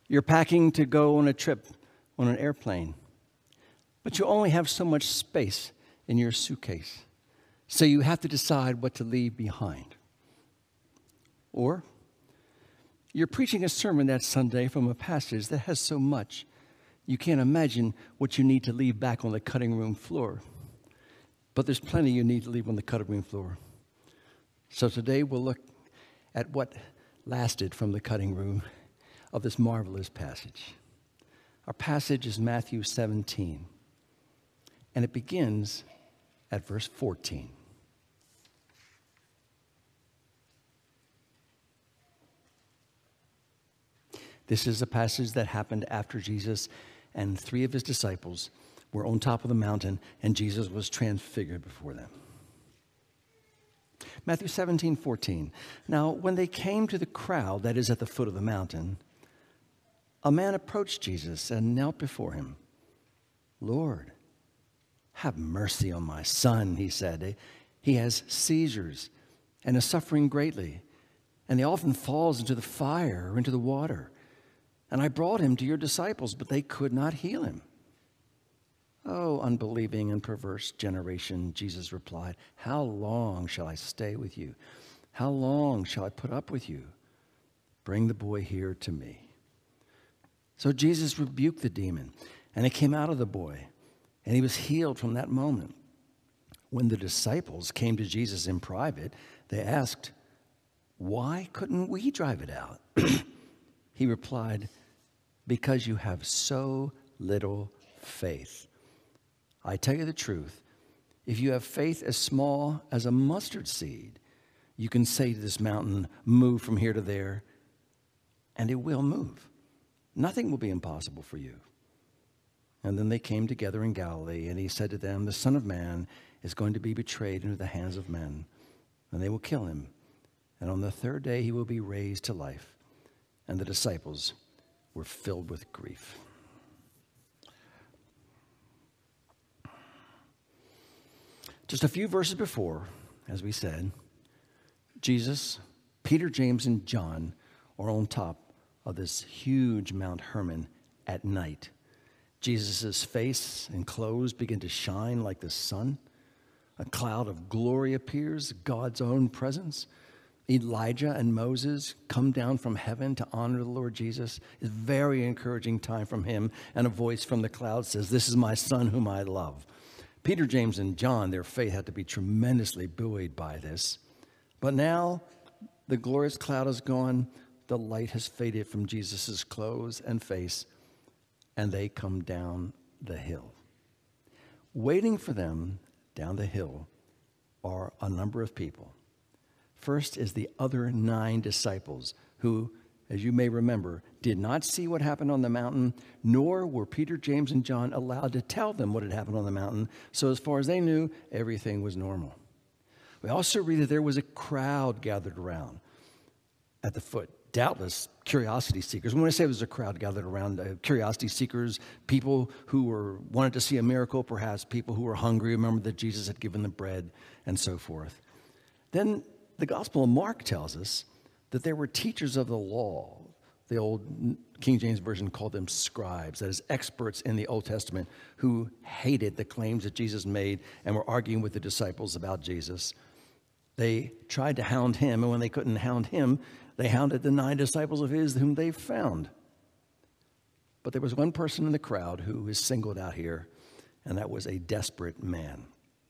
You're packing to go on a trip on an airplane, but you only have so much space in your suitcase, so you have to decide what to leave behind. Or you're preaching a sermon that Sunday from a passage that has so much, you can't imagine what you need to leave back on the cutting room floor. But there's plenty you need to leave on the cutting room floor. So today we'll look at what lasted from the cutting room of this marvelous passage. Our passage is Matthew 17, and it begins at verse 14. This is a passage that happened after Jesus and 3 of his disciples were on top of the mountain, and Jesus was transfigured before them. Matthew 17:14. Now, when they came to the crowd that is at the foot of the mountain, a man approached Jesus and knelt before him. "Lord, have mercy on my son," he said. "He has seizures and is suffering greatly, and he often falls into the fire or into the water. And I brought him to your disciples, but they could not heal him." "Oh, unbelieving and perverse generation," Jesus replied, "how long shall I stay with you? How long shall I put up with you? Bring the boy here to me." So Jesus rebuked the demon, and it came out of the boy, and he was healed from that moment. When the disciples came to Jesus in private, they asked, "Why couldn't we drive it out?" He replied, "Because you have so little faith. I tell you the truth, if you have faith as small as a mustard seed, you can say to this mountain, 'Move from here to there,' and it will move. Nothing will be impossible for you." And then they came together in Galilee, and he said to them, "The Son of Man is going to be betrayed into the hands of men, and they will kill him. And on the third day he will be raised to life." And the disciples were filled with grief. Just a few verses before, as we said, Jesus, Peter, James, and John are on top of this huge Mount Hermon at night. Jesus' face and clothes begin to shine like the sun. A cloud of glory appears, God's own presence. Elijah and Moses come down from heaven to honor the Lord Jesus. It's a very encouraging time from him, and a voice from the cloud says, "This is my son whom I love." Peter, James, and John, their faith had to be tremendously buoyed by this. But now the glorious cloud is gone. The light has faded from Jesus' clothes and face, and they come down the hill. Waiting for them down the hill are a number of people. First is the other 9 disciples who, as you may remember, did not see what happened on the mountain, nor were Peter, James, and John allowed to tell them what had happened on the mountain. So as far as they knew, everything was normal. We also read that there was a crowd gathered around at the foot. Doubtless curiosity seekers. When I say there was a crowd gathered around, curiosity seekers, people who wanted to see a miracle, perhaps people who were hungry, remember that Jesus had given them bread, and so forth. Then the Gospel of Mark tells us that there were teachers of the law. The old King James Version called them scribes, that is, experts in the Old Testament who hated the claims that Jesus made and were arguing with the disciples about Jesus. They tried to hound him, and when they couldn't hound him, they hounded the 9 disciples of his whom they found. But there was one person in the crowd who is singled out here, and that was a desperate man.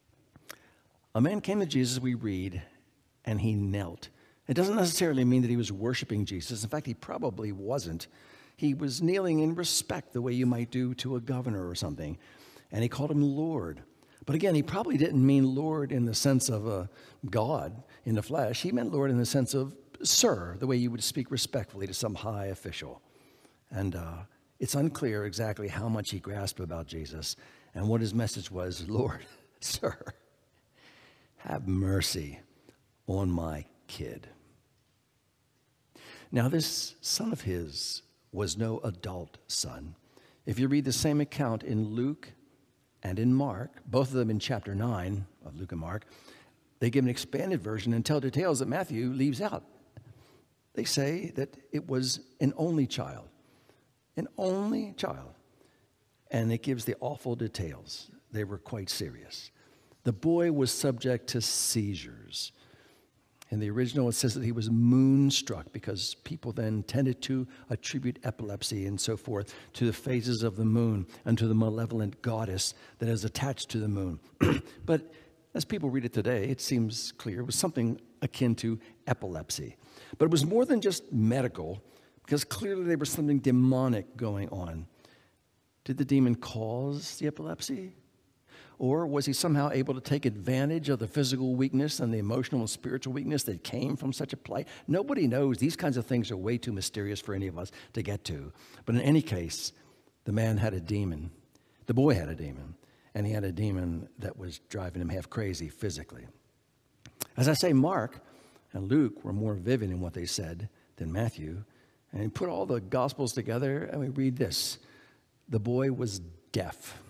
A man came to Jesus, we read, and he knelt. It doesn't necessarily mean that he was worshiping Jesus. In fact, he probably wasn't. He was kneeling in respect the way you might do to a governor or something. And he called him Lord. But again, he probably didn't mean Lord in the sense of a God in the flesh. He meant Lord in the sense of sir, the way you would speak respectfully to some high official. And it's unclear exactly how much he grasped about Jesus and what his message was. "Lord, sir, have mercy on my kid." Now, this son of his was no adult son. If you read the same account in Luke and in Mark, both of them in chapter 9 of Luke and Mark, they give an expanded version and tell details that Matthew leaves out. They say that it was an only child. an only child. And it gives the awful details. They were quite serious. The boy was subject to seizures. In the original, it says that he was moonstruck because people then tended to attribute epilepsy and so forth to the phases of the moon and to the malevolent goddess that is attached to the moon. But as people read it today, it seems clear it was something akin to epilepsy. But it was more than just medical, because clearly there was something demonic going on. Did the demon cause the epilepsy? Or was he somehow able to take advantage of the physical weakness and the emotional and spiritual weakness that came from such a plight? Nobody knows. These kinds of things are way too mysterious for any of us to get to. But in any case, the man had a demon. The boy had a demon. And he had a demon that was driving him half crazy physically. As I say, Mark and Luke were more vivid in what they said than Matthew. And we put all the Gospels together and we read this. The boy was deaf.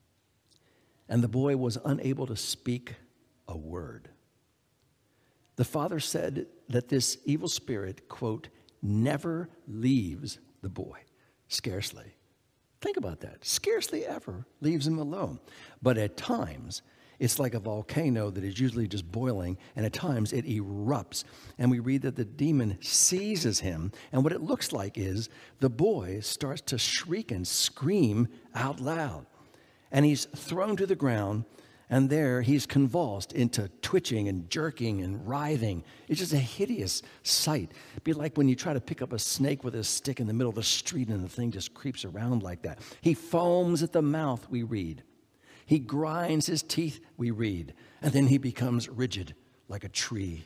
And the boy was unable to speak a word. The father said that this evil spirit, quote, never leaves the boy. Scarcely. Think about that. Scarcely ever leaves him alone. But at times, it's like a volcano that is usually just boiling, and at times it erupts. And we read that the demon seizes him, and what it looks like is the boy starts to shriek and scream out loud. And he's thrown to the ground, and there he's convulsed into twitching and jerking and writhing. It's just a hideous sight. It'd be like when you try to pick up a snake with a stick in the middle of the street and the thing just creeps around like that. He foams at the mouth, we read. He grinds his teeth, we read. And then he becomes rigid like a tree.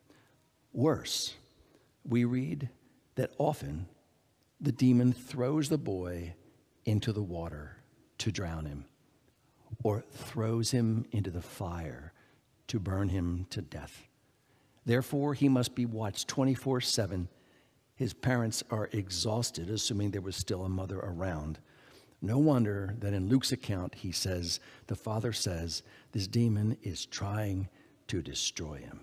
Worse, we read that often the demon throws the boy into the water to drown him, or throws him into the fire to burn him to death. Therefore, he must be watched 24/7. His parents are exhausted, assuming there was still a mother around. No wonder that in Luke's account, he says, the father says, this demon is trying to destroy him.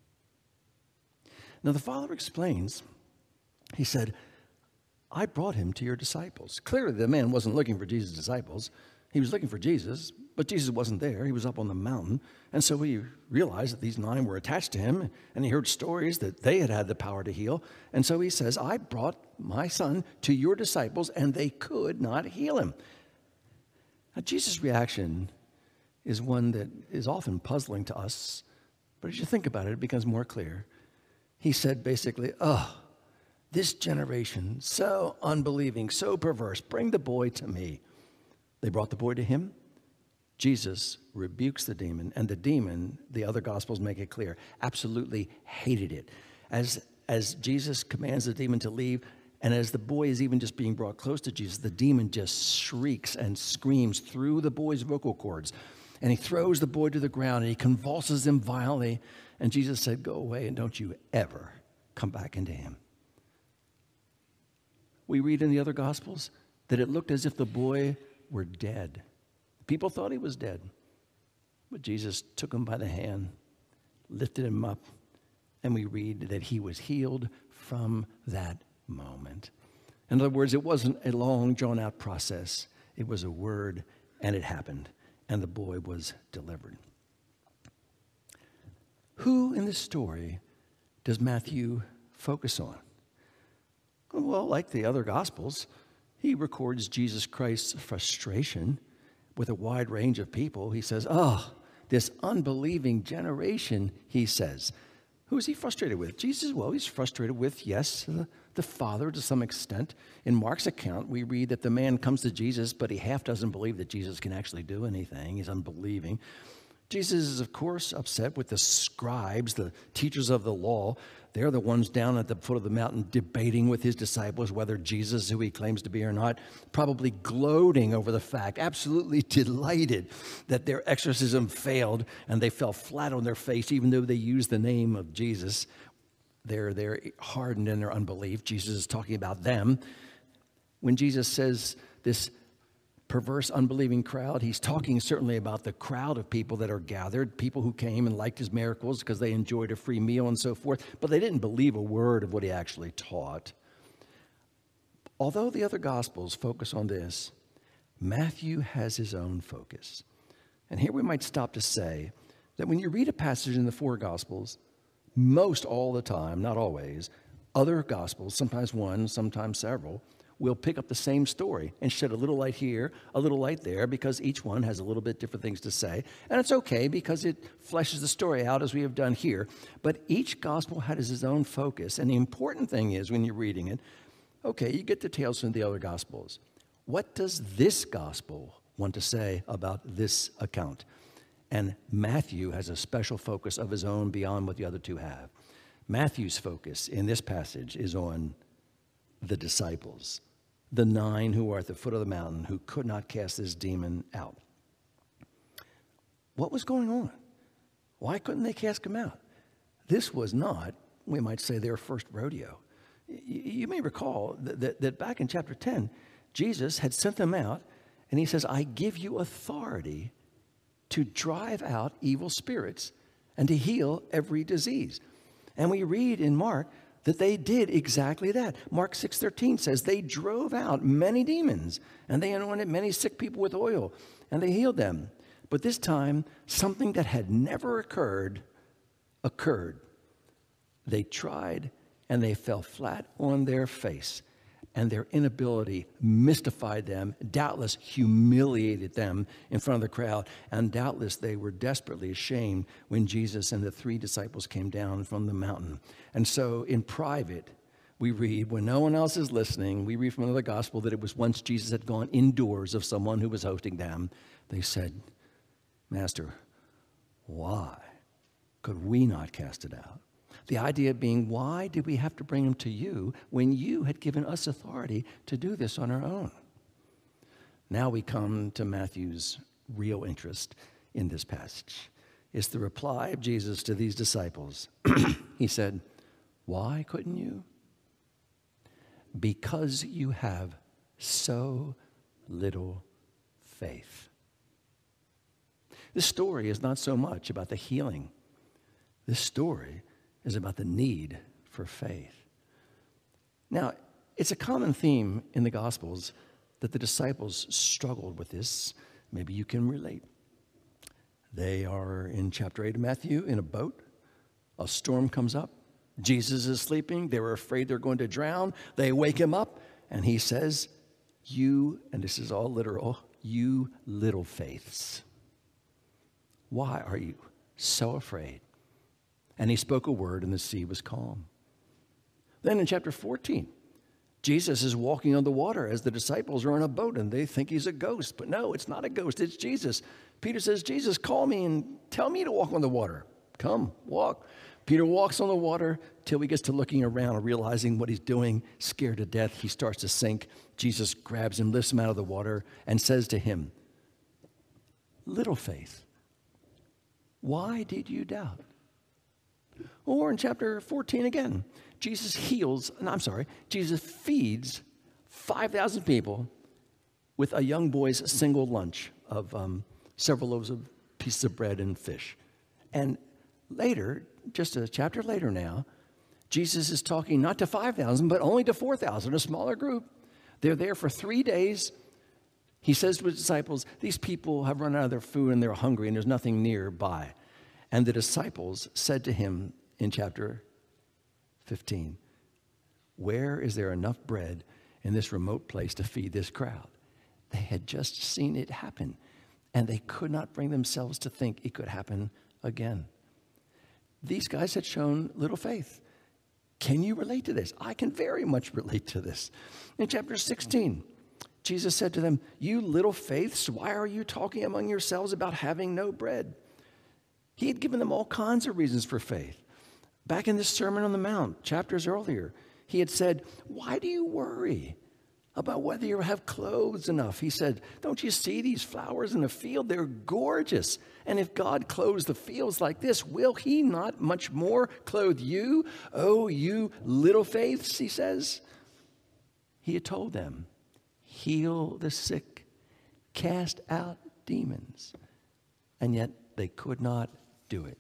Now, the father explains, he said, I brought him to your disciples. Clearly, the man wasn't looking for Jesus' disciples. He was looking for Jesus, but Jesus wasn't there. He was up on the mountain. And so he realized that these 9 were attached to him, and he heard stories that they had had the power to heal. And so he says, I brought my son to your disciples, and they could not heal him. Now, Jesus' reaction is one that is often puzzling to us, but as you think about it, it becomes more clear. He said basically, this generation, so unbelieving, so perverse, bring the boy to me. They brought the boy to him. Jesus rebukes the demon, and the demon, the other Gospels make it clear, absolutely hated it. As Jesus commands the demon to leave, and as the boy is even just being brought close to Jesus, the demon just shrieks and screams through the boy's vocal cords. And he throws the boy to the ground, and he convulses him violently. And Jesus said, go away, and don't you ever come back into him. We read in the other Gospels that it looked as if the boy were dead. People thought he was dead. But Jesus took him by the hand, lifted him up, and we read that he was healed from that moment. In other words, it wasn't a long, drawn-out process. It was a word, and it happened, and the boy was delivered. Who in this story does Matthew focus on? Well, like the other Gospels, he records Jesus Christ's frustration with a wide range of people. He says, this unbelieving generation, he says. Who is he frustrated with? Jesus, well, he's frustrated with, yes, the father to some extent. In Mark's account, we read that the man comes to Jesus, but he half doesn't believe that Jesus can actually do anything. He's unbelieving. Jesus is, of course, upset with the scribes, the teachers of the law. They're the ones down at the foot of the mountain debating with his disciples whether Jesus, who he claims to be or not, probably gloating over the fact, absolutely delighted that their exorcism failed and they fell flat on their face even though they used the name of Jesus. They're hardened in their unbelief. Jesus is talking about them. When Jesus says this perverse, unbelieving crowd, he's talking certainly about the crowd of people that are gathered, people who came and liked his miracles because they enjoyed a free meal and so forth, but they didn't believe a word of what he actually taught. Although the other Gospels focus on this, Matthew has his own focus. And here we might stop to say that when you read a passage in the four Gospels, most all the time, not always, other Gospels, sometimes one, sometimes several, will pick up the same story and shed a little light here, a little light there, because each one has a little bit different things to say. And it's okay because it fleshes the story out as we have done here. But each Gospel has its own focus. And the important thing is when you're reading it, okay, you get details from the other Gospels. What does this Gospel want to say about this account? And Matthew has a special focus of his own beyond what the other two have. Matthew's focus in this passage is on the disciples, the 9 who are at the foot of the mountain who could not cast this demon out. What was going on? Why couldn't they cast him out? This was not, we might say, their first rodeo. You may recall that back in chapter 10, Jesus had sent them out, and he says, I give you authority to drive out evil spirits and to heal every disease. And we read in Mark that they did exactly that. Mark 6:13 says they drove out many demons, and they anointed many sick people with oil, and they healed them. But this time, something that had never occurred. They tried, and they fell flat on their face. And their inability mystified them, doubtless humiliated them in front of the crowd, and doubtless they were desperately ashamed when Jesus and the 3 disciples came down from the mountain. And so in private, we read, when no one else is listening, we read from another gospel that it was once Jesus had gone indoors of someone who was hosting them. They said, Master, why could we not cast it out? The idea being, why did we have to bring him to you when you had given us authority to do this on our own? Now we come to Matthew's real interest in this passage. It's the reply of Jesus to these disciples. He said, why couldn't you? Because you have so little faith. This story is not so much about the healing. This story is about the need for faith. Now, it's a common theme in the Gospels that the disciples struggled with this. Maybe you can relate. They are in chapter 8 of Matthew in a boat. A storm comes up. Jesus is sleeping. They're afraid they're going to drown. They wake him up, and he says, you, and this is all literal, you little faiths. Why are you so afraid? And he spoke a word, and the sea was calm. Then in chapter 14, Jesus is walking on the water as the disciples are on a boat, and they think he's a ghost. But no, it's not a ghost. It's Jesus. Peter says, Jesus, call me and tell me to walk on the water. Come, walk. Peter walks on the water till he gets to looking around and realizing what he's doing, scared to death. He starts to sink. Jesus grabs him, lifts him out of the water, and says to him, little faith, why did you doubt? Or in chapter 14 again, Jesus feeds 5,000 people with a young boy's single lunch of several loaves of pieces of bread and fish. And later, just a chapter later now, Jesus is talking not to 5,000, but only to 4,000, a smaller group. They're there for 3 days. He says to his disciples, these people have run out of their food and they're hungry and there's nothing nearby. And the disciples said to him in chapter 15, where is there enough bread in this remote place to feed this crowd? They had just seen it happen, and they could not bring themselves to think it could happen again. These guys had shown little faith. Can you relate to this? I can very much relate to this. In chapter 16, Jesus said to them, you little faiths, why are you talking among yourselves about having no bread? He had given them all kinds of reasons for faith. Back in this Sermon on the Mount, chapters earlier, he had said, why do you worry about whether you have clothes enough? He said, don't you see these flowers in the field? They're gorgeous. And if God clothes the fields like this, will he not much more clothe you? Oh, you little faiths, he says. He had told them, heal the sick, cast out demons. And yet they could not do it.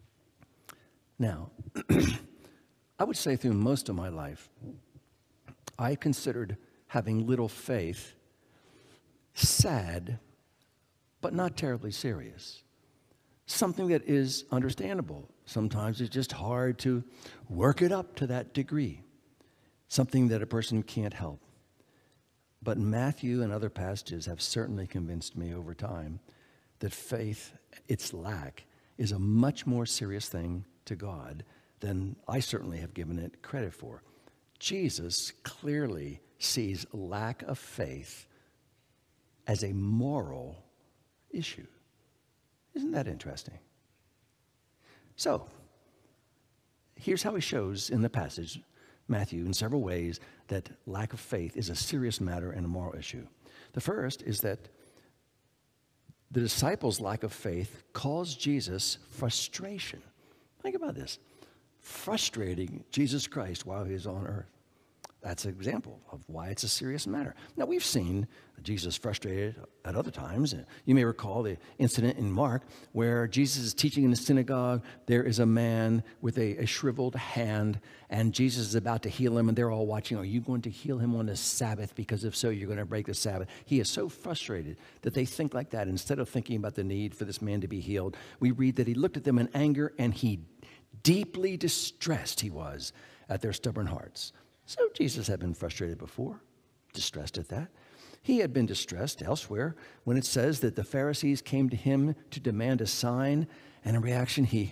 Now, I would say through most of my life, I considered having little faith sad, but not terribly serious. Something that is understandable. Sometimes it's just hard to work it up to that degree. Something that a person can't help. But Matthew and other passages have certainly convinced me over time that faith, its lack, is a much more serious thing to God than I certainly have given it credit for. Jesus clearly sees lack of faith as a moral issue. Isn't that interesting? So, here's how he shows in the passage, Matthew, in several ways, that lack of faith is a serious matter and a moral issue. The first is that the disciples' lack of faith caused Jesus frustration. Think about this. Frustrating Jesus Christ while he was on earth. That's an example of why it's a serious matter. Now, we've seen Jesus frustrated at other times. You may recall the incident in Mark where Jesus is teaching in the synagogue. There is a man with a shriveled hand, and Jesus is about to heal him, and they're all watching. Are you going to heal him on the Sabbath? Because if so, you're going to break the Sabbath. He is so frustrated that they think like that. Instead of thinking about the need for this man to be healed, we read that he looked at them in anger, and he deeply distressed he was at their stubborn hearts. So Jesus had been frustrated before, distressed at that. He had been distressed elsewhere when it says that the Pharisees came to him to demand a sign, and in reaction he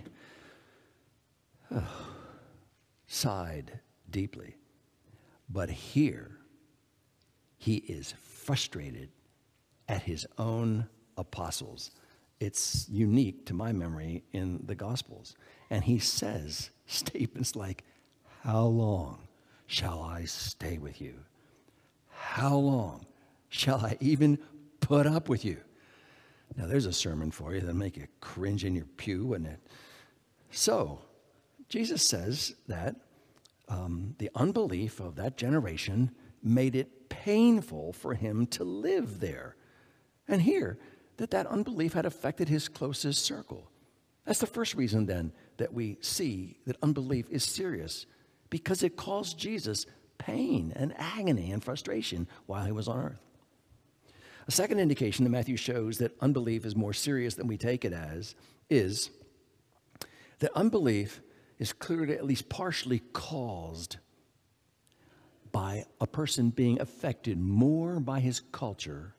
sighed deeply. But here he is frustrated at his own apostles. It's unique to my memory in the Gospels. And he says statements like, "How long shall I stay with you? How long shall I even put up with you?" Now, there's a sermon for you that'll make you cringe in your pew, wouldn't it? So, Jesus says that the unbelief of that generation made it painful for him to live there. And here, that unbelief had affected his closest circle. That's the first reason, then, that we see that unbelief is serious, because it caused Jesus pain and agony and frustration while he was on earth. A second indication that Matthew shows that unbelief is more serious than we take it as is that unbelief is clearly at least partially caused by a person being affected more by his culture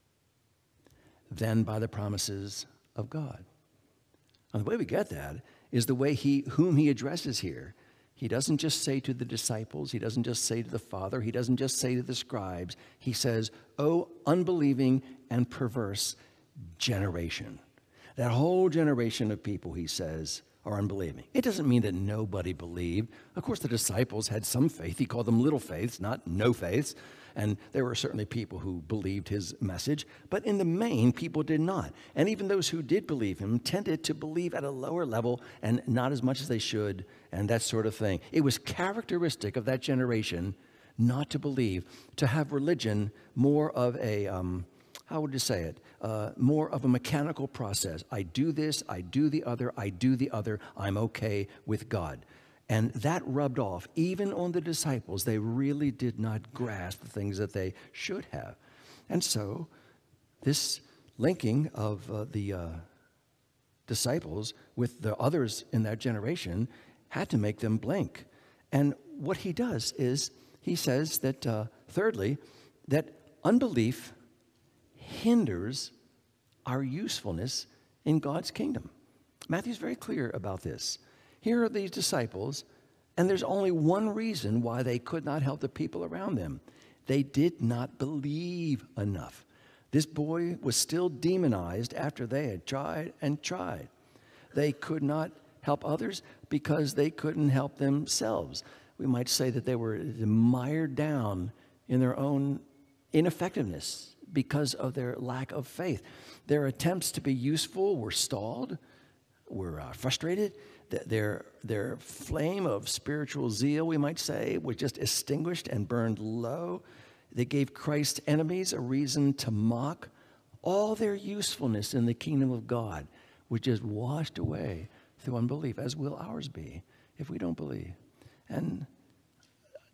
than by the promises of God. And the way we get that is the way whom he addresses here. He doesn't just say to the disciples, he doesn't just say to the Father, he doesn't just say to the scribes. He says, "Oh, unbelieving and perverse generation." That whole generation of people, he says, are unbelieving. It doesn't mean that nobody believed. Of course, the disciples had some faith. He called them little faiths, not no faiths. And there were certainly people who believed his message. But in the main, people did not. And even those who did believe him tended to believe at a lower level and not as much as they should, and that sort of thing. It was characteristic of that generation not to believe, to have religion more of a, how would you say it? More of a mechanical process. I do this, I do the other, I do the other, I'm okay with God. And that rubbed off even on the disciples. They really did not grasp the things that they should have. And so this linking of the disciples with the others in that generation had to make them blink. And what he does is he says that, thirdly, that unbelief hinders our usefulness in God's kingdom. Matthew's very clear about this. Here are these disciples, and there's only one reason why they could not help the people around them. They did not believe enough. This boy was still demonized after they had tried and tried. They could not help others because they couldn't help themselves. We might say that they were mired down in their own ineffectiveness because of their lack of faith. Their attempts to be useful were stalled, were frustrated. Their flame of spiritual zeal, we might say, was just extinguished and burned low. They gave Christ's enemies a reason to mock. All their usefulness in the kingdom of God was just washed away through unbelief, as will ours be if we don't believe. And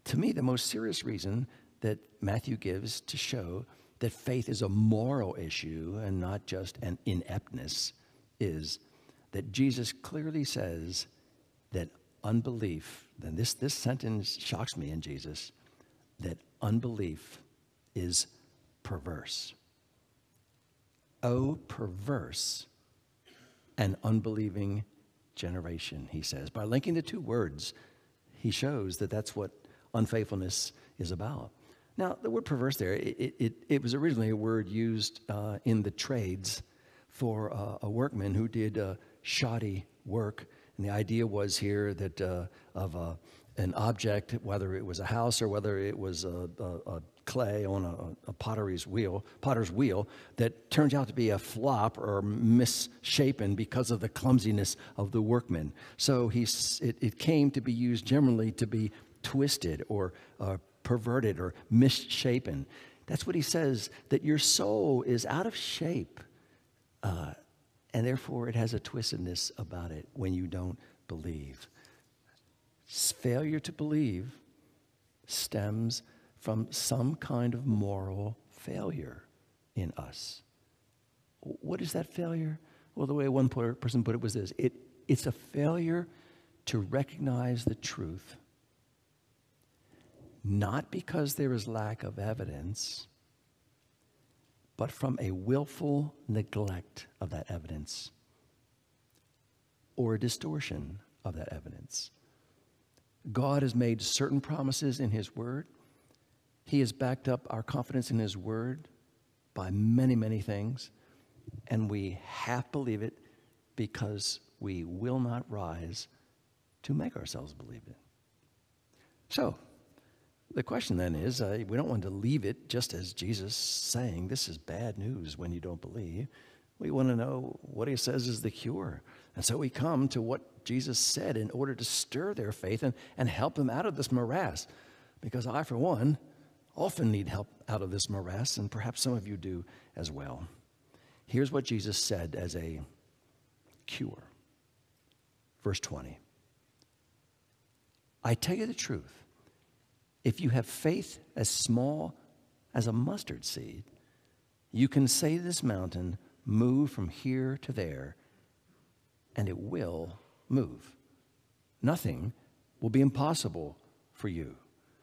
To me, the most serious reason that Matthew gives to show that faith is a moral issue and not just an ineptness is that Jesus clearly says that unbelief, and this sentence shocks me in Jesus, that unbelief is perverse. Oh, perverse and unbelieving generation, he says. By linking the two words, he shows that that's what unfaithfulness is about. Now, the word perverse there, it was originally a word used in the trades for a workman who did shoddy work. And the idea was here that of an object, whether it was a house or whether it was a clay on a potter's wheel, that turns out to be a flop or misshapen because of the clumsiness of the workman. So it came to be used generally to be twisted or perverted or misshapen. That's what he says, that your soul is out of shape, and therefore it has a twistedness about it when you don't believe. Failure to believe stems from some kind of moral failure in us. What is that failure? Well, the way one person put it was this. It's a failure to recognize the truth, not because there is lack of evidence, but from a willful neglect of that evidence or a distortion of that evidence. God has made certain promises in his word. He has backed up our confidence in his word by many, many things, and we half believe it because we will not rise to make ourselves believe it. So, the question then is, we don't want to leave it just as Jesus saying, this is bad news when you don't believe. We want to know what he says is the cure. And so we come to what Jesus said in order to stir their faith and help them out of this morass. Because I, for one, often need help out of this morass, and perhaps some of you do as well. Here's what Jesus said as a cure. Verse 20. I tell you the truth. If you have faith as small as a mustard seed, you can say to this mountain, move from here to there, and it will move. Nothing will be impossible for you.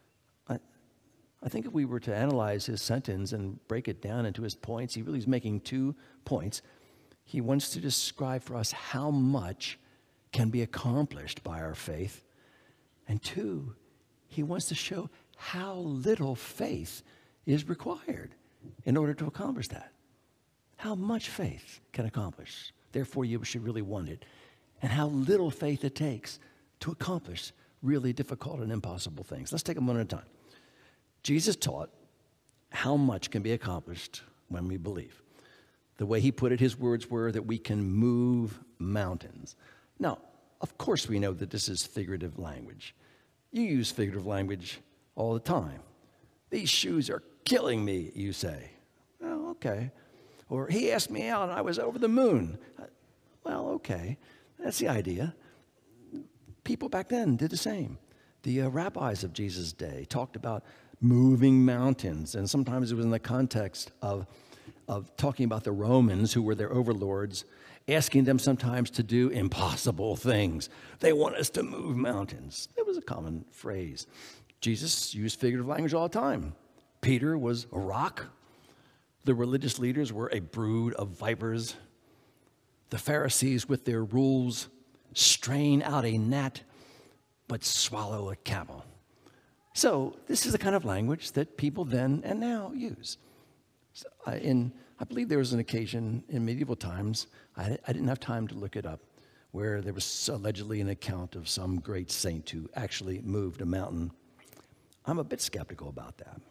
I think if we were to analyze his sentence and break it down into his points, he really is making 2 points. He wants to describe for us how much can be accomplished by our faith. And 2, he wants to show how little faith is required in order to accomplish that. How much faith can accomplish. Therefore, you should really want it. And how little faith it takes to accomplish really difficult and impossible things. Let's take them one at a time. Jesus taught how much can be accomplished when we believe. The way he put it, his words were that we can move mountains. Now, of course we know that this is figurative language. You use figurative language all the time. These shoes are killing me, you say. Well, okay. Or he asked me out and I was over the moon. Well, okay. That's the idea. People back then did the same. The rabbis of Jesus' day talked about moving mountains, and sometimes it was in the context of talking about the Romans who were their overlords, asking them sometimes to do impossible things. They want us to move mountains. It was a common phrase. Jesus used figurative language all the time. Peter was a rock. The religious leaders were a brood of vipers. The Pharisees, with their rules, strain out a gnat, but swallow a camel. So this is the kind of language that people then and now use. So, I believe there was an occasion in medieval times, I didn't have time to look it up, where there was allegedly an account of some great saint who actually moved a mountain. I'm a bit skeptical about that.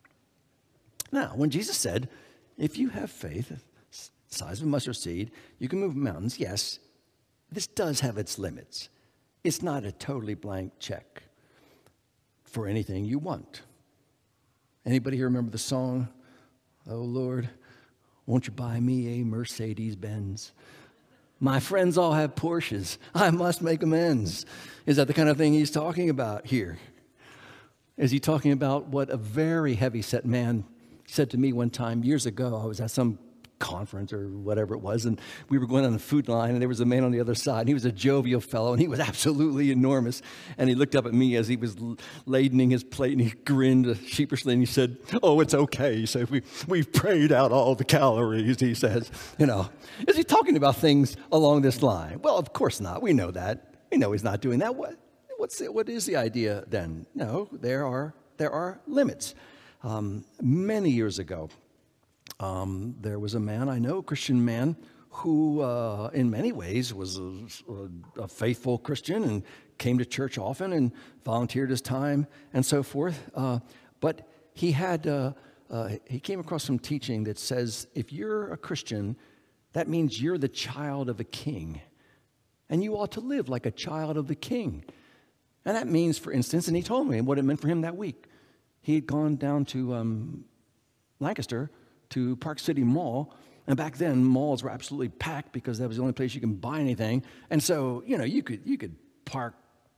Now, when Jesus said, if you have faith, the size of a mustard seed, you can move mountains, yes, this does have its limits. It's not a totally blank check for anything you want. Anybody here remember the song, oh Lord, won't you buy me a Mercedes-Benz? My friends all have Porsches. I must make amends. Is that the kind of thing he's talking about here? Is he talking about what a very heavy-set man said to me one time years ago? I was at some conference or whatever it was, and we were going on the food line, and there was a man on the other side, and he was a jovial fellow, and he was absolutely enormous. And he looked up at me as he was ladening his plate, and he grinned sheepishly, and he said, "Oh, it's okay." He said, we've prayed out all the calories, he says. Is he talking about things along this line? Well, of course not. We know that. We know he's not doing that. What is the idea then? No, there are limits. Many years ago, there was a man I know, a Christian man, who in many ways was a faithful Christian and came to church often and volunteered his time and so forth. But he came across some teaching that says if you're a Christian, that means you're the child of a king, and you ought to live like a child of the king. And that means, for instance, and he told me what it meant for him that week. He had gone down to Lancaster to Park City Mall, and back then malls were absolutely packed because that was the only place you can buy anything. And so, you could park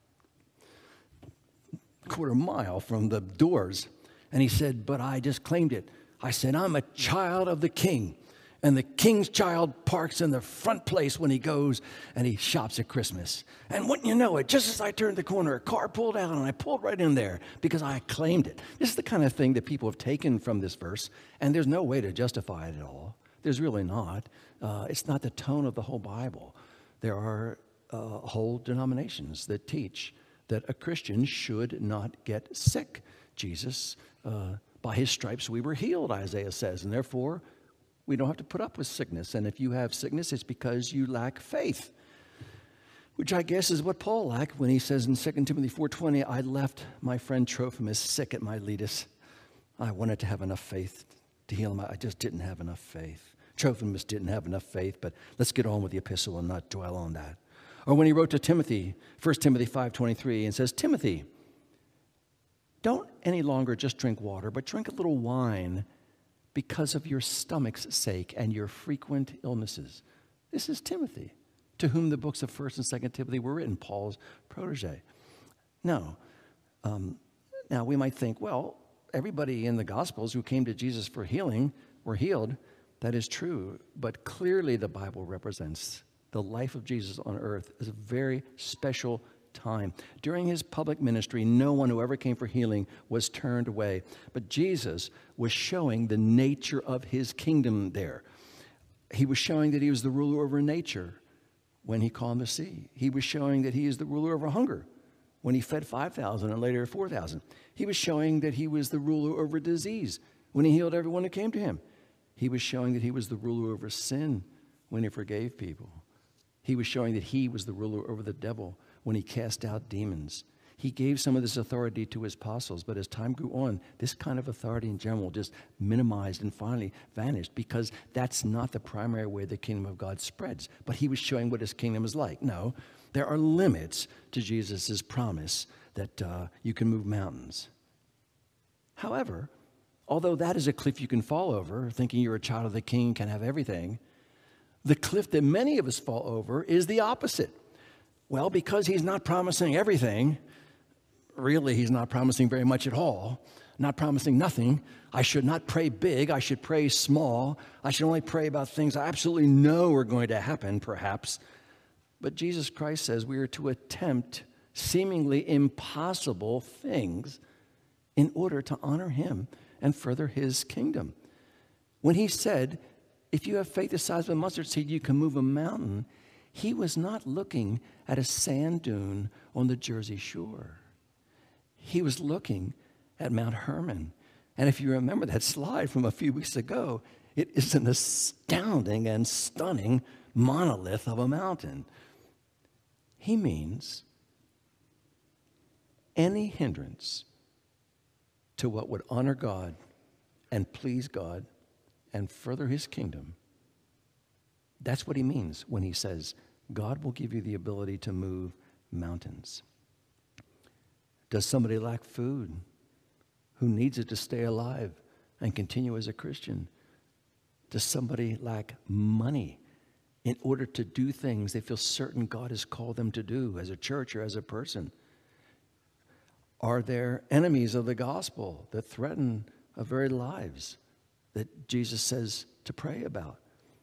a quarter mile from the doors. And he said, "But I just claimed it. I said, I'm a child of the king. And the king's child parks in the front place when he goes and he shops at Christmas. And wouldn't you know it, just as I turned the corner, a car pulled out and I pulled right in there because I claimed it." This is the kind of thing that people have taken from this verse, and there's no way to justify it at all. There's really not. It's not the tone of the whole Bible. There are whole denominations that teach that a Christian should not get sick. Jesus, by his stripes we were healed, Isaiah says, and therefore we don't have to put up with sickness. And if you have sickness, it's because you lack faith, which I guess is what Paul lacked when he says in 2 Timothy 4:20, "I left my friend Trophimus sick at Miletus. I wanted to have enough faith to heal him. I just didn't have enough faith." Trophimus didn't have enough faith, but let's get on with the epistle and not dwell on that. Or when he wrote to Timothy, 1 Timothy 5:23, and says, "Timothy, don't any longer just drink water, but drink a little wine because of your stomach's sake and your frequent illnesses." This is Timothy, to whom the books of 1st and 2nd Timothy were written, Paul's protege. Now we might think, well, everybody in the Gospels who came to Jesus for healing were healed. That is true, but clearly the Bible represents the life of Jesus on earth as a very special time. During his public ministry, no one who ever came for healing was turned away. But Jesus was showing the nature of his kingdom there. He was showing that he was the ruler over nature when he calmed the sea. He was showing that he is the ruler over hunger when he fed 5,000 and later 4,000. He was showing that he was the ruler over disease when he healed everyone who came to him. He was showing that he was the ruler over sin when he forgave people. He was showing that he was the ruler over the devil when he cast out demons. He gave some of this authority to his apostles, but as time grew on, this kind of authority in general just minimized and finally vanished because that's not the primary way the kingdom of God spreads. But he was showing what his kingdom is like. No, there are limits to Jesus' promise that you can move mountains. However, although that is a cliff you can fall over, thinking you're a child of the king, can have everything, the cliff that many of us fall over is the opposite. Well, because he's not promising everything, really he's not promising very much at all, not promising nothing. I should not pray big, I should pray small. I should only pray about things I absolutely know are going to happen, perhaps. But Jesus Christ says we are to attempt seemingly impossible things in order to honor him and further his kingdom. When he said, if you have faith the size of a mustard seed, you can move a mountain, he was not looking at a sand dune on the Jersey Shore. He was looking at Mount Hermon. And if you remember that slide from a few weeks ago, it is an astounding and stunning monolith of a mountain. He means any hindrance to what would honor God and please God and further his kingdom. That's what he means when he says, God will give you the ability to move mountains. Does somebody lack food who needs it to stay alive and continue as a Christian? Does somebody lack money in order to do things they feel certain God has called them to do as a church or as a person? Are there enemies of the gospel that threaten our very lives that Jesus says to pray about?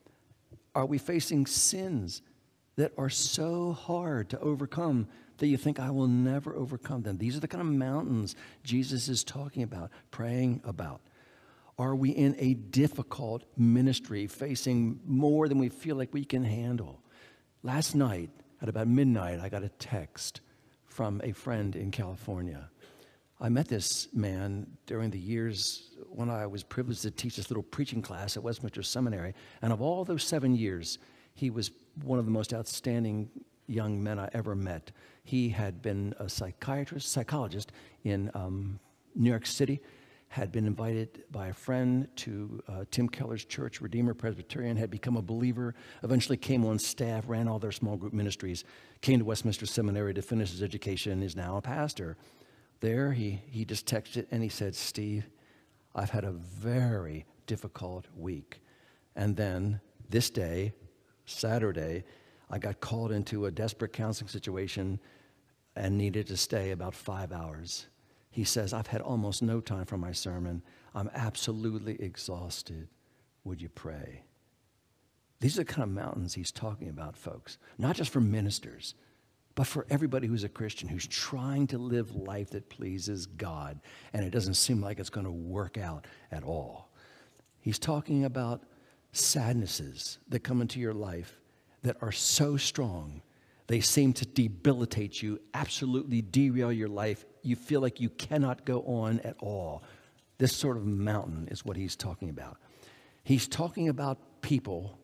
Are we facing sins that are so hard to overcome that you think, I will never overcome them? These are the kind of mountains Jesus is talking about, praying about. Are we in a difficult ministry, facing more than we feel like we can handle? Last night, at about midnight, I got a text from a friend in California. I met this man during the years when I was privileged to teach this little preaching class at Westminster Seminary. And of all those 7 years, he was one of the most outstanding young men I ever met. He had been a psychologist in New York City, had been invited by a friend to Tim Keller's church, Redeemer Presbyterian, had become a believer, eventually came on staff, ran all their small group ministries, came to Westminster Seminary to finish his education, and is now a pastor. There, he just texted and he said, Steve, I've had a very difficult week. And then this day, Saturday, I got called into a desperate counseling situation and needed to stay about 5 hours. He says, I've had almost no time for my sermon. I'm absolutely exhausted. Would you pray? These are the kind of mountains he's talking about, folks. Not just for ministers, but for everybody who's a Christian, who's trying to live life that pleases God, and it doesn't seem like it's going to work out at all. He's talking about sadnesses that come into your life that are so strong, they seem to debilitate you, absolutely derail your life. You feel like you cannot go on at all. This sort of mountain is what he's talking about. He's talking about people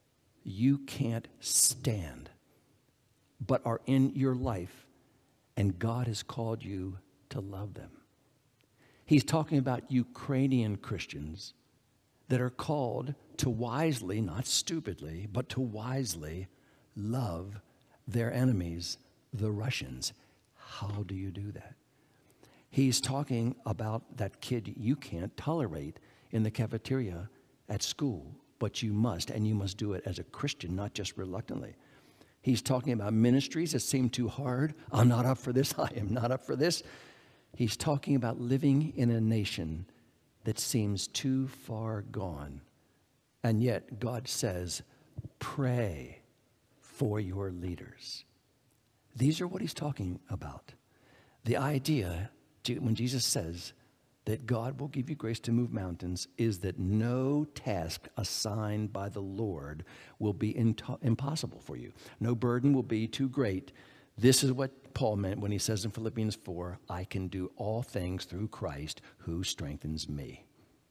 you can't stand, but are in your life, and God has called you to love them. He's talking about Ukrainian Christians that are called to wisely, not stupidly, but to wisely love their enemies, the Russians. How do you do that? He's talking about that kid you can't tolerate in the cafeteria at school, but you must, and you must do it as a Christian, not just reluctantly. He's talking about ministries that seem too hard. I'm not up for this. I am not up for this. He's talking about living in a nation that seems too far gone. And yet God says, pray for your leaders. These are what he's talking about. The idea, when Jesus says that God will give you grace to move mountains, is that no task assigned by the Lord will be impossible for you. No burden will be too great. This is what Paul meant when he says in Philippians 4, I can do all things through Christ who strengthens me.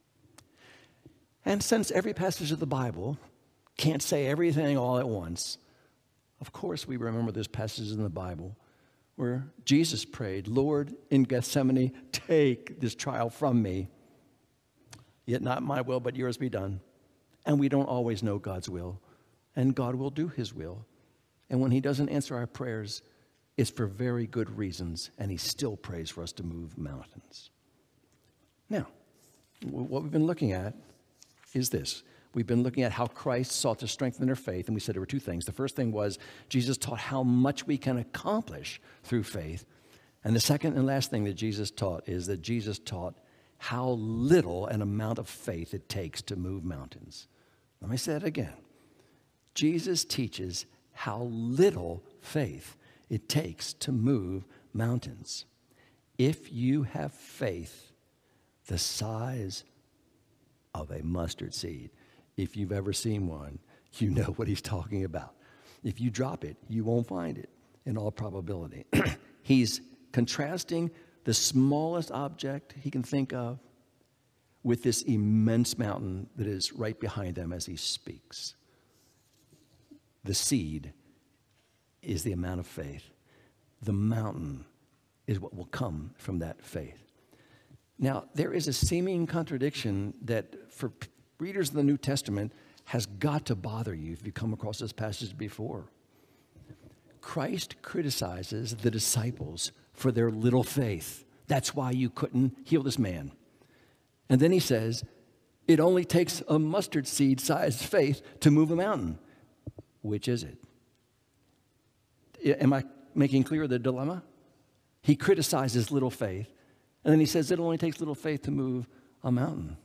And since every passage of the Bible can't say everything all at once, of course we remember those passages in the Bible where Jesus prayed, Lord, in Gethsemane, take this trial from me. Yet not my will, but yours be done. And we don't always know God's will, and God will do his will. And when he doesn't answer our prayers, it's for very good reasons, and he still prays for us to move mountains. Now, what we've been looking at is this. We've been looking at how Christ sought to strengthen their faith, and we said there were two things. The first thing was Jesus taught how much we can accomplish through faith. And the second and last thing that Jesus taught is that Jesus taught how little an amount of faith it takes to move mountains. Let me say it again. Jesus teaches how little faith it takes to move mountains. If you have faith the size of a mustard seed, if you've ever seen one, you know what he's talking about. If you drop it, you won't find it in all probability. He's contrasting the smallest object he can think of with this immense mountain that is right behind them as he speaks. The seed is the amount of faith. The mountain is what will come from that faith. Now, there is a seeming contradiction that for readers of the New Testament has got to bother you if you come across this passage before. Christ criticizes the disciples for their little faith. That's why you couldn't heal this man. And then he says, it only takes a mustard seed-sized faith to move a mountain. Which is it? Am I making clear the dilemma? He criticizes little faith, and then he says it only takes little faith to move a mountain.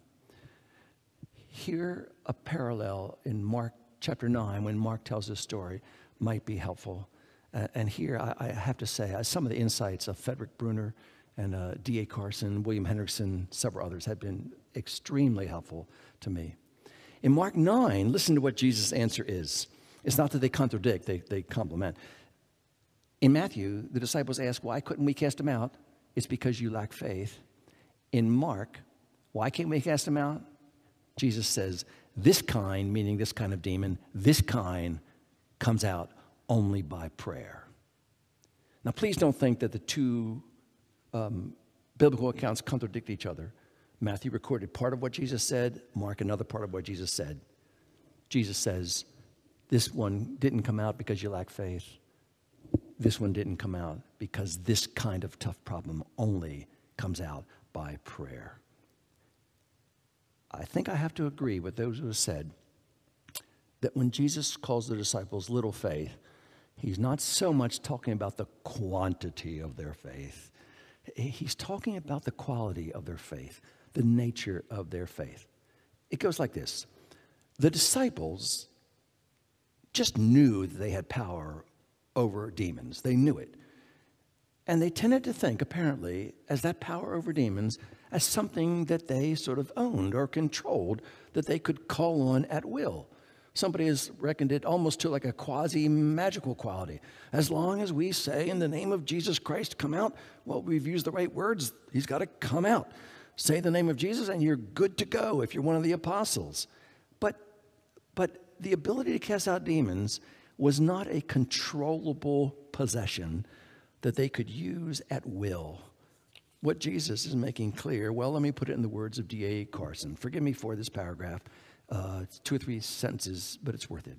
Here, a parallel in Mark chapter 9, when Mark tells this story, might be helpful. And here, I have to say, some of the insights of Frederick Bruner and D.A. Carson, William Hendrickson, several others have been extremely helpful to me. In Mark 9, listen to what Jesus' answer is. It's not that they contradict, they complement. In Matthew, the disciples ask, why couldn't we cast him out? It's because you lack faith. In Mark, why can't we cast him out? Jesus says, this kind, meaning this kind of demon, this kind comes out only by prayer. Now, please don't think that the two biblical accounts contradict each other. Matthew recorded part of what Jesus said, Mark another part of what Jesus said. Jesus says, this one didn't come out because you lack faith. This one didn't come out because this kind of tough problem only comes out by prayer. I think I have to agree with those who have said that when Jesus calls the disciples little faith, he's not so much talking about the quantity of their faith. He's talking about the quality of their faith, the nature of their faith. It goes like this. The disciples just knew that they had power over demons. They knew it. And they tended to think, apparently, as that power over demons, as something that they sort of owned or controlled, that they could call on at will. Somebody has reckoned it almost to like a quasi-magical quality. As long as we say, in the name of Jesus Christ, come out, well, we've used the right words, he's got to come out. Say the name of Jesus and you're good to go if you're one of the apostles. But the ability to cast out demons was not a controllable possession that they could use at will. What Jesus is making clear, well, let me put it in the words of D.A. Carson. Forgive me for this paragraph. It's 2 or 3 sentences, but it's worth it.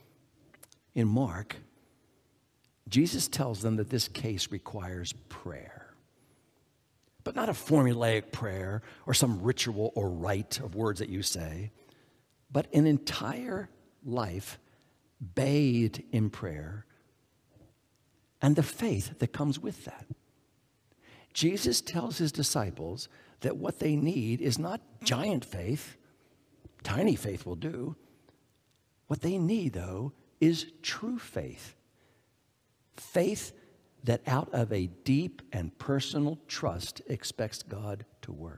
In Mark, Jesus tells them that this case requires prayer. But not a formulaic prayer or some ritual or rite of words that you say, but an entire life bathed in prayer and the faith that comes with that. Jesus tells his disciples that what they need is not giant faith. Tiny faith will do. What they need, though, is true faith. Faith that out of a deep and personal trust expects God to work.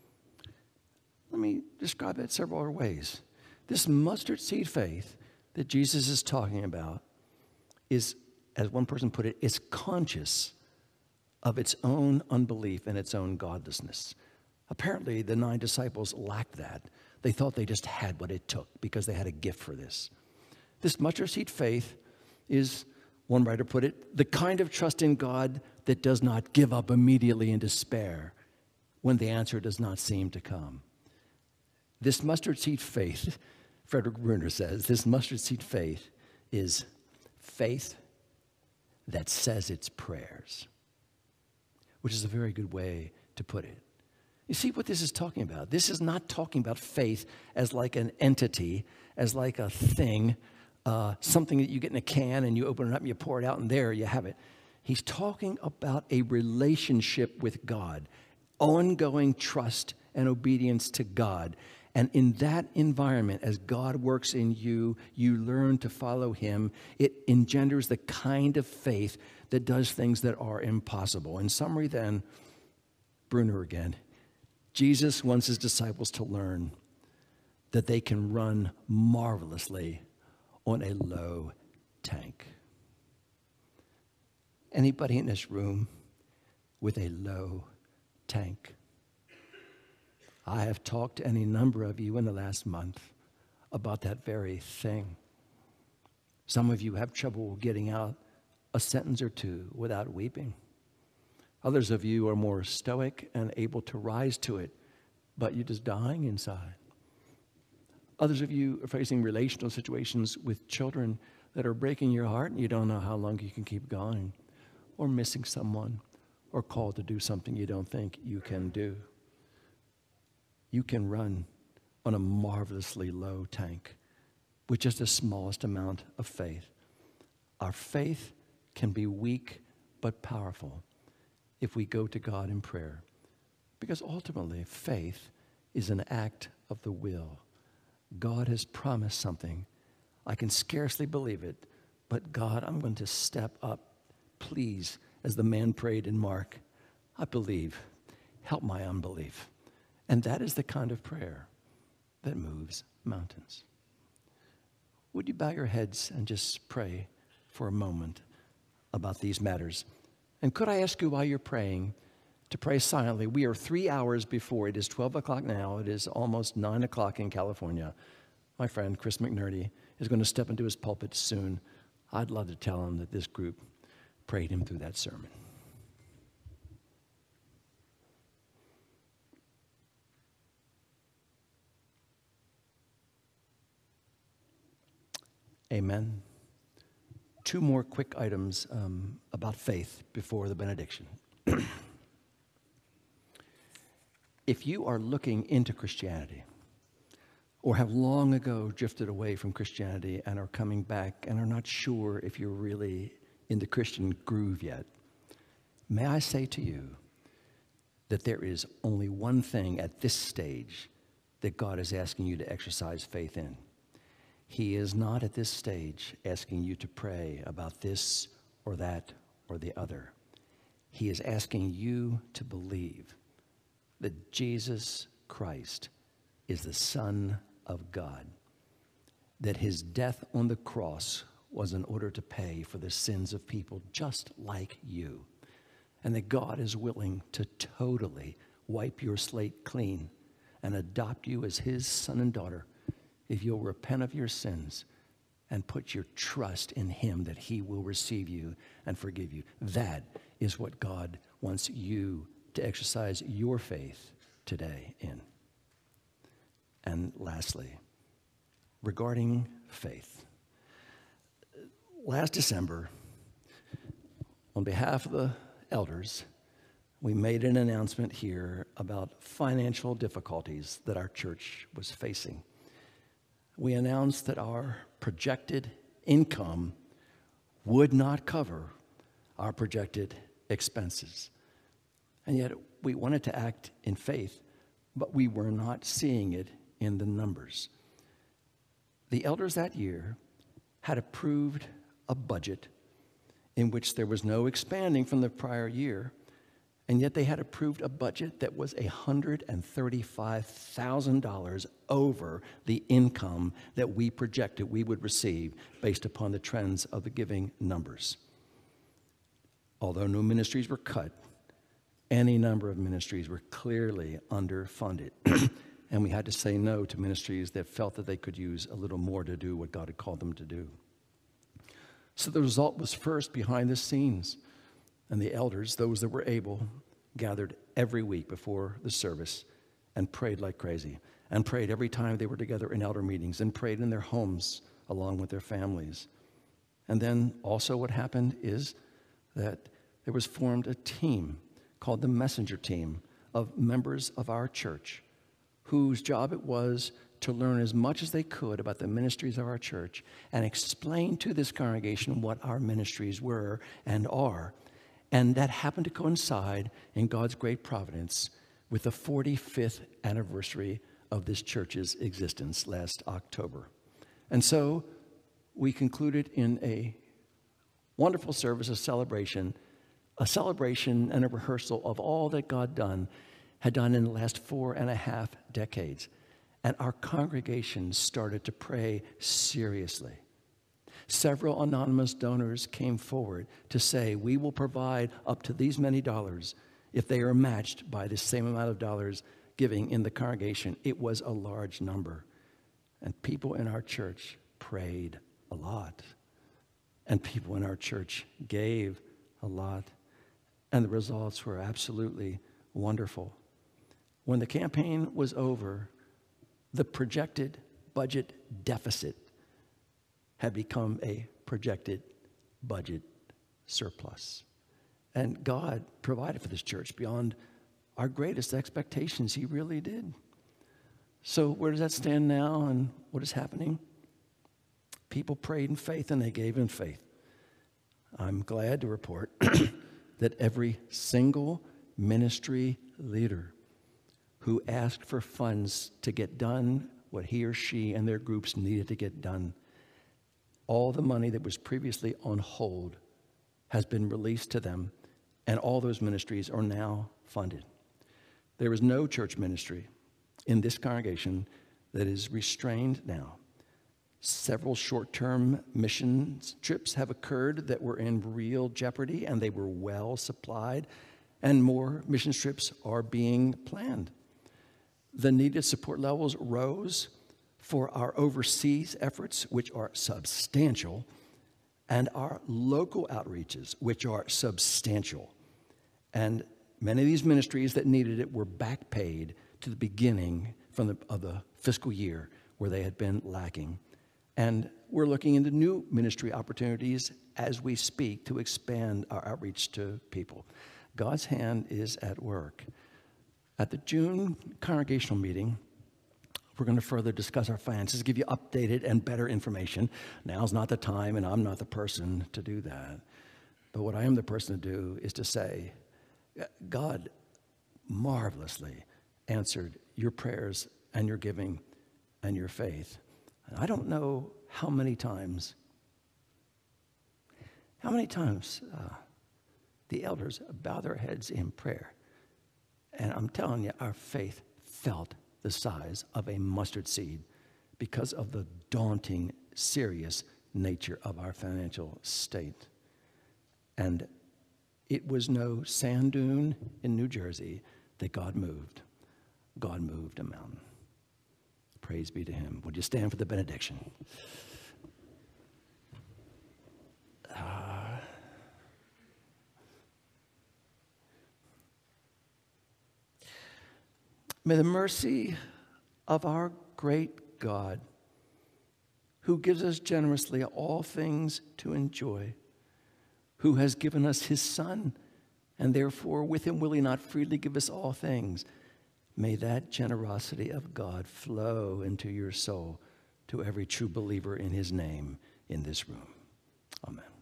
Let me describe it several other ways. This mustard seed faith that Jesus is talking about is, as one person put it, is conscious of its own unbelief and its own godlessness. Apparently, the 9 disciples lacked that. They thought they just had what it took because they had a gift for this. This mustard seed faith is, one writer put it, the kind of trust in God that does not give up immediately in despair when the answer does not seem to come. This mustard seed faith, Frederick Bruner says, this mustard seed faith is faith that says its prayers, which is a very good way to put it. You see what this is talking about? This is not talking about faith as like an entity, as like a thing, something that you get in a can and you open it up and you pour it out and there you have it. He's talking about a relationship with God, ongoing trust and obedience to God. And in that environment, as God works in you, you learn to follow him. It engenders the kind of faith that does things that are impossible. In summary then, Bruner again, Jesus wants his disciples to learn that they can run marvelously on a low tank. Anybody in this room with a low tank? I have talked to any number of you in the last month about that very thing. Some of you have trouble getting out a sentence or two without weeping. Others of you are more stoic and able to rise to it, but you're just dying inside. Others of you are facing relational situations with children that are breaking your heart and you don't know how long you can keep going, or missing someone, or called to do something you don't think you can do. You can run on a marvelously low tank with just the smallest amount of faith. Our faith can be weak but powerful. if we go to God in prayer. Because ultimately, faith is an act of the will. God has promised something. I can scarcely believe it, but God, I'm going to step up, please, as the man prayed in Mark. I believe. Help my unbelief. And that is the kind of prayer that moves mountains. Would you bow your heads and just pray for a moment about these matters? And could I ask you while you're praying to pray silently? We are 3 hours before. It is 12 o'clock now. It is almost 9 o'clock in California. My friend Chris McNerney is going to step into his pulpit soon. I'd love to tell him that this group prayed him through that sermon. Amen. 2 more quick items about faith before the benediction. If you are looking into Christianity or have long ago drifted away from Christianity and are coming back and are not sure if you're really in the Christian groove yet, may I say to you that there is only one thing at this stage that God is asking you to exercise faith in. He is not at this stage asking you to pray about this or that or the other. He is asking you to believe that Jesus Christ is the Son of God, that his death on the cross was in order to pay for the sins of people just like you, and that God is willing to totally wipe your slate clean and adopt you as his son and daughter if you'll repent of your sins and put your trust in him, that he will receive you and forgive you. That is what God wants you to exercise your faith today in. And lastly, regarding faith, last December, on behalf of the elders, we made an announcement here about financial difficulties that our church was facing. We announced that our projected income would not cover our projected expenses. And yet we wanted to act in faith, but we were not seeing it in the numbers. The elders that year had approved a budget in which there was no expanding from the prior year, and yet they had approved a budget that was $135,000 over the income that we projected we would receive based upon the trends of the giving numbers. Although no ministries were cut, any number of ministries were clearly underfunded. And we had to say no to ministries that felt that they could use a little more to do what God had called them to do. So the result was, first, behind the scenes. And the elders, those that were able, gathered every week before the service and prayed like crazy, and prayed every time they were together in elder meetings, and prayed in their homes along with their families. And then also what happened is that there was formed a team called the Messenger Team of members of our church, whose job it was to learn as much as they could about the ministries of our church and explain to this congregation what our ministries were and are. And that happened to coincide, in God's great providence, with the 45th anniversary of this church's existence last October. And so we concluded in a wonderful service, a celebration and a rehearsal of all that God had done in the last 4.5 decades. And our congregation started to pray seriously. Several anonymous donors came forward to say, we will provide up to these many dollars if they are matched by the same amount of dollars giving in the congregation. It was a large number. And people in our church prayed a lot. And people in our church gave a lot. And the results were absolutely wonderful. When the campaign was over, the projected budget deficit had become a projected budget surplus. And God provided for this church beyond our greatest expectations. He really did. So where does that stand now, and what is happening? People prayed in faith and they gave in faith. I'm glad to report that every single ministry leader who asked for funds to get done what he or she and their groups needed to get done, all the money that was previously on hold has been released to them, and all those ministries are now funded. There is no church ministry in this congregation that is restrained now. Several short-term mission trips have occurred that were in real jeopardy, and they were well supplied, and more mission trips are being planned. The needed support levels rose for our overseas efforts, which are substantial, and our local outreaches, which are substantial. And many of these ministries that needed it were back paid to the beginning of the fiscal year where they had been lacking. And we're looking into new ministry opportunities as we speak to expand our outreach to people. God's hand is at work. At the June congregational meeting, we're going to further discuss our finances, give you updated and better information. Now's not the time, and I'm not the person to do that. But what I am the person to do is to say, God marvelously answered your prayers and your giving and your faith. And I don't know how many times the elders bow their heads in prayer. And I'm telling you, our faith felt the size of a mustard seed because of the daunting, serious nature of our financial state. And it was no sand dune in New Jersey that God moved. God moved a mountain. Praise be to him. Would you stand for the benediction? May the mercy of our great God, who gives us generously all things to enjoy, who has given us his Son, and therefore with him will he not freely give us all things, may that generosity of God flow into your soul to every true believer in his name in this room. Amen.